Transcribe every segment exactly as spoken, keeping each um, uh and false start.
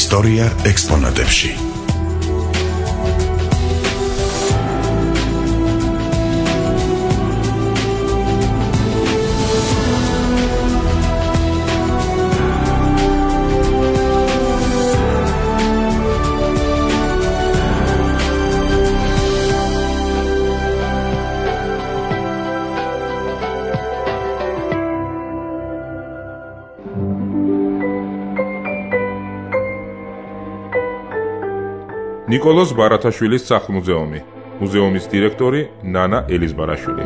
ისტორია ექსპონატებში. ნიკოლოზ ბარათაშვილის სახლ-მუზეუმი, მუზეუმის დირექტორი ნანა ელიზბარაშვილი.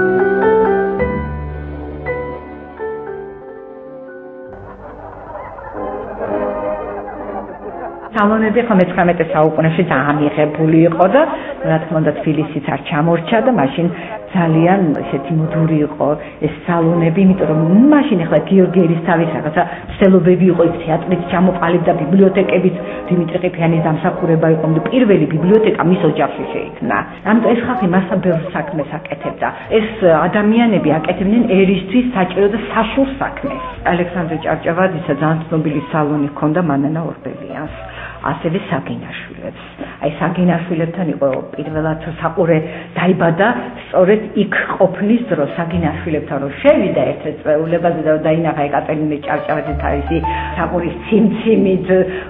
სალონები ხო მეცხრამეტე საუკუნეში დაამიღებული იყო და რა თქმა უნდა თბილისიც არ ჩამორჩა და მაშინ ძალიან ესეთი მოდური იყო ეს სალონები, იმიტომ რომ მაშინ ახლა გიორგი ერისთავის რაღაცა ცდილობები იყო ის თეატრიც ჩამოყალიბდა, ბიბლიოთეკებიც დიმიტრი ყიფიანის დამსახურება იყო და პირველი ბიბლიოთეკა მის ოჯახში შეიქმნა. ამიტომ ეს ხალხი მასა ბევრ საქმეს აკეთებდა. ეს ადამიანები აკეთებდნენ ერისთვის საჭირო და საშუალ საქმეს. ალექსანდრე ჭავჭავაძისა ძალიან ცნობილი სალონი ჰქონდა მანანა ორბელიანს. ასევე საგინაშვილებს. აი საგინაშვილებთან იყო პირველად საყურე დაიბადა სწორედ იქ ყოფნის დროს საგინაშვილებთან რომ შევიდა ერთ-ერთ წვეულებაზე და დაინახა ეკატერინე ჭავჭავაძის თავისი საყურის ციმციმით.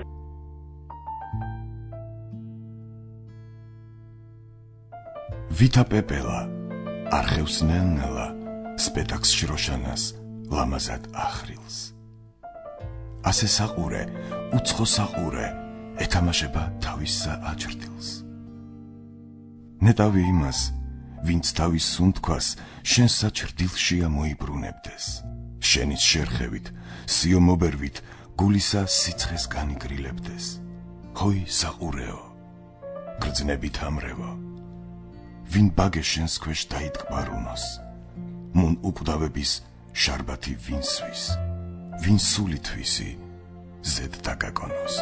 ვითა პეპელა არხევს ნელ-ნელა სპეტაკს შროშანას ლამაზად ახრილს. ასე საყურე უცხო საყურე ეთამაშება თავისა აჭრდილს. ნეტავი იმას, ვინც თავის სუნთქვას შენ საჭრდილშია მოიბრუნებდეს. შენის შერხევით, სიომობერვით, გულისა სიცხეს განიგრილებდეს. ჰოი საყურეო, გრძნებით ამრევო, ვინ ბაგე შენს ქვეშ დაიტკბარუნოს, მუნ უკვდავების შარბათი ვინ სვის, ვინ სული თვისი ზედ დაგაგონოს.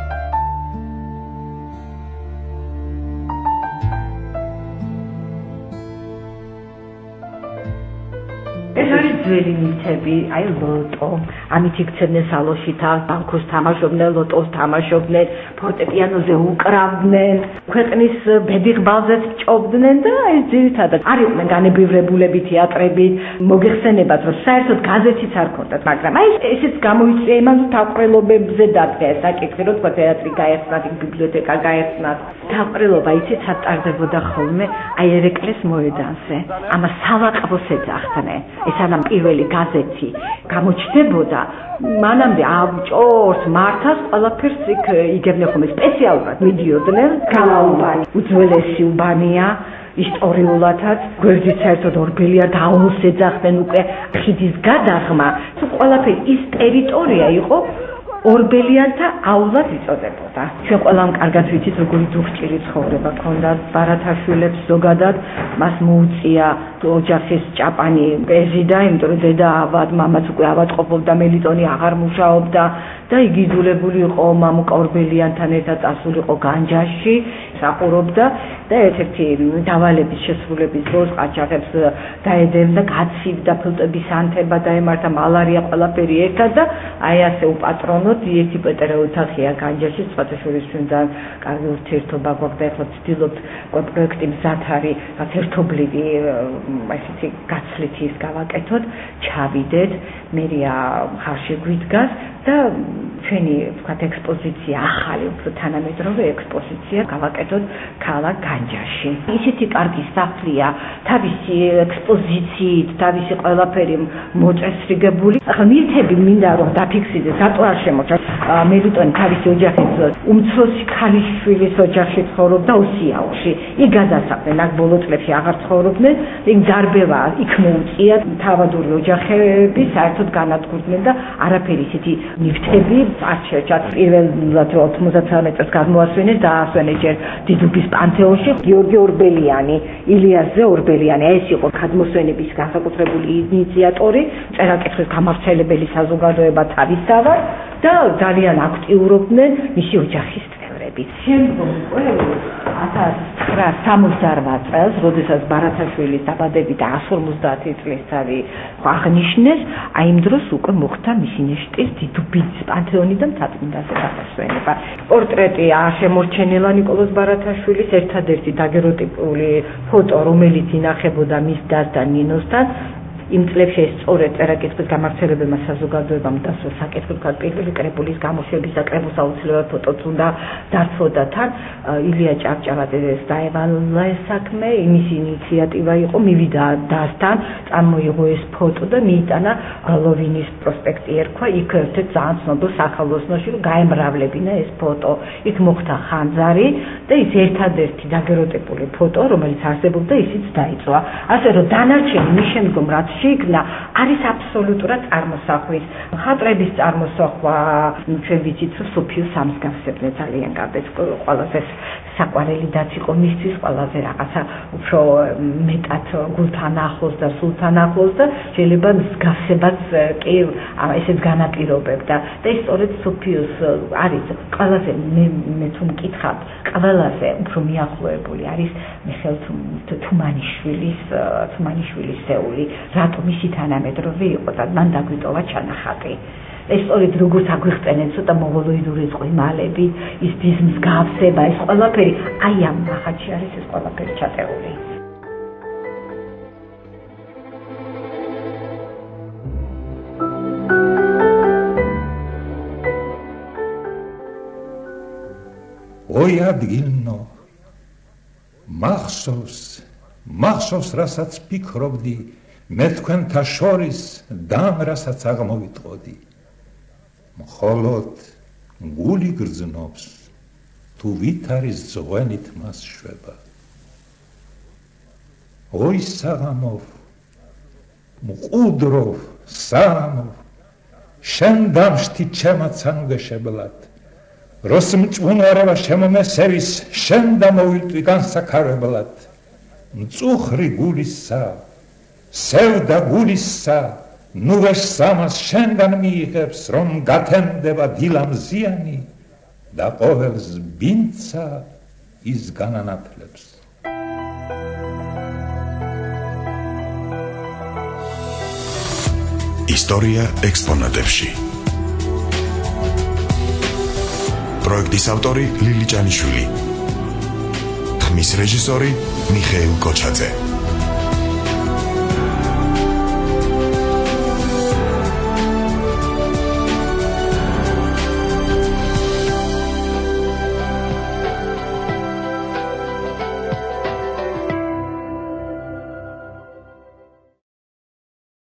ეს არის ძველი მითები, აი ლოტო, ამით იქცევდნენ სალოშითა, ბანკოს თამაშობდნენ, ლოტოს თამაშობდნენ, ფორტეპიანოზე უკრავდნენ, ქვეყნის ბედიღბალზეც ჭობდნენ და აი ძირითადად არ იყვნენ განებივრებულები თეატრებით, მოგეხსენებათ, რომ საერთოდ გაზეთიც არ ქონდათ, მაგრამ აი ესეც გამოიწვია იმან თავყრილობებზე დადგა ეს საკითხი, რომ თქვა თეატრი გაეხსნათ, ბიბლიოთეკა გაეხსნათ. თავყრილობა იცით სად ტარდებოდა ხოლმე, აი ერეკლეს მოედანზე, ამას სალაყბოს ეძახდნენ. ეს ანამ პირველი გაზეთი გამოჩნდებოდა, მანამდე ჭორს, მართას ყველაფერს იქ იგებდნენ ხოლმე სპეციალურად მიდიოდნენ. გალაუბანი უძველესი უბანია, ისტორიულადაც გვერდით საერთოდ ორბელია დაუნს ეძახდნენ უკვე ხიდის გადაღმა, თუ ყველაფერი ის ტერიტორია იყო ორბელიანთა აულად იწოდებოდა. ჩვენ ყველამ კარგად ვიცით, როგორი დუხჭირი ცხოვრება ჰქონდა ბარათაშვილებს ზოგადად, მას მოუწია ოჯახის ჭაპანი პეზიდა, იმიტომ რომ დედა ავად, მამაც უკვე ავადმყოფობდა, მელიტონი აღარ მუშაობდა და იგი იძულებული იყო მამუკა ორბელიანთან ერთად წასულიყო განჯაში, საყურობდა და ერთ-ერთი დავალების შესრულების დროს ყაჩაღებს დაედევდა, გაცივდა ფილტვების ანთება დაემართა, მალარია ყველაფერი ერთად და აი ასე უპატრონოდ ერთი პეტრე ოთახია განჯაში, სხვათა შორის ჩვენთან კარგი ურთიერთობა გვაქვს და ეხლა ვცდილობთ პროექტი მზად არის, რაც ერთობლივი ესეთი გაცვლითი ის გავაკეთოთ, ჩავიდეთ, მერია ხარში გვიდგას და ჩვენი ვთქვათ ექსპოზიცია, ახალი უფრო თანამედროვე ექსპოზიცია გავაკეთოთ ქალაქ განჯაში. ისეთი კარგი სახლია, თავისი ექსპოზიციით, თავისი ყველაფერი მოწესრიგებული. ახლა მითები მინდა რომ დაფიქსირდეს, რატო არ შემოჭრა. მელიტონი თავისი ოჯახის უმცროსი ქალიშვილის ოჯახში ცხოვრობდა ოსიაუში. იქ გადასახლდნენ, აქ ბოლო წლებში აღარ ცხოვრობდნენ, იქ ძარბევა იქ მოუწია, თავადური ოჯახები საერთოდ განადგურდნენ და არაფერი ისეთი ნივთები არ შეჭათ. პირველად ოთხმოცდათვრამეტ წელს გამოასვენეს და აასვენეს ჯერ დიდუბის პანთეონში გიორგი ორბელიანი, ილიასზე ორბელიანი. ეს იყო გადმოსვენების განსაკუთრებული ინიციატორი, წერა-კითხვის გამავრცელებელი საზოგადოება თავისთავად და ძალიან აქტიურობდნენ მისი ოჯახის წევრები. შემდგომ ათას სამოცდაოთხ წელს, როდესაც ბარათაშვილის დაბადებით ათორმოცდაათი წლისთავი აღნიშნეს, აი იმ დროს უკვე მოხდა მისი ნეშტის დიდუბის პანთეონი და მთაწმინდაზე დასვენება. პორტრეტი შემორჩენილა ნიკოლოზ ბარათაშვილის, ერთადერთი დაგეროტიპული ფოტო, რომელიც ინახებოდა მის დასთან ნინოსთან. იმ წლებში ეს სწორედ წერა-კითხვის გამავრცელებელმა საზოგადოებამ დასვა საკითხად პირველი კრებულის გამოშვების და კრებულს აუცილებლად ფოტოც უნდა დაცვოდა თან. ილია ჭავჭავაძეს დაევალა ეს საქმე, იმის ინიციატივა იყო, მივიდა დასთან, წარმოიღო ეს ფოტო და მიიტანა გალოვინის პროსპექტი ერქვა, იქ ერთ-ერთ ძალიან ცნობილ საქალოსნოში, რომ გაემრავლებინა ეს ფოტო. იქ მოხდა ხანძარი და ის ერთადერთი დაგეროტიპული ფოტო, რომელიც არსებობდა, ისიც დაიწვა. ასე რომ დანარჩენი მის შემდგომ რაც შეიქმნა არის აბსოლუტურად წარმოსახვის მხატვრების წარმოსახვა. ჩვენ ვიცით, რომ სოფიოს ამსგავსებდნენ ძალიან კარგად, ყველაზე საყვარელიდაც იყო მისთვის, ყველაზე რაღაცა უფრო მეტად გულთან ახლოს და სულთან ახლოს და შეიძლება მსგავსებაც კი ესეც განაპირობებდა. და ეს სწორედ სოფიოს არის ყველაზე მე თუ მკითხავთ, ყველაზე უფრო მიახლოებული არის მიხეილ თუმანიშვილის თუმანიშვილის სეული. რატომ ისი თანამედროვე იყო და მან დაგვიტოვა ჩანახატი. ეს სწორედ როგორც აგვიხსენეთ ცოტა მონღოლოიდური წყვიმალები, ის ის მსგავსება, ეს ყველაფერი აი ამ ნახატში არის ეს ყველაფერი ჩატეული. ой ადგილნო მახსოვს მახსოვს რასაც ფიქრობდი მე თქვენთა შორის დამ რასაც აღმოვიტყოდი მხოლოდ გული გრძნობს თუ ვით არის ზღვენით მას შვება ой საღამოვ მყუდროვ საღამოვ შენ დამშთი ჩემაცან უგეშებლად როს მწუნვარება შემომესევის შენ დამოვიტვი განსაკარებლად მწუხრი გულისა სევდა გულისა ნუ ვესამას შენგან მიიღებს რომ გათენდება დილამზიანი და ყოველს ბინცა ის განანათლებს ისტორია ექსპონატებში პროექტის ავტორი ლილი ჭანიშვილი ხმის რეჟისორი მიხეილ კოჩაძე